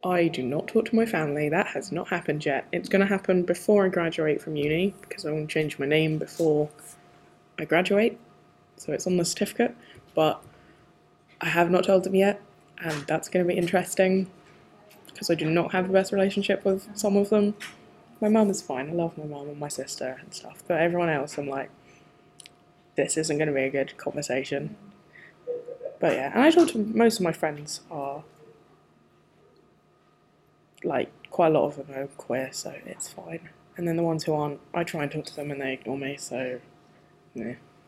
I do not talk to my family. That has not happened yet. It's going to happen before I graduate from uni because I want to change my name before I graduate. So it's on the certificate. But I have not told them yet, and that's going to be interesting because I do not have the best relationship with some of them. My mum is fine. I love my mum and my sister and stuff. But everyone else, I'm like, this isn't going to be a good conversation. But yeah, and I talk to most of my friends are like quite a lot of them are queer, so it's fine. And then the ones who aren't, I try and talk to them and they ignore me. So yeah.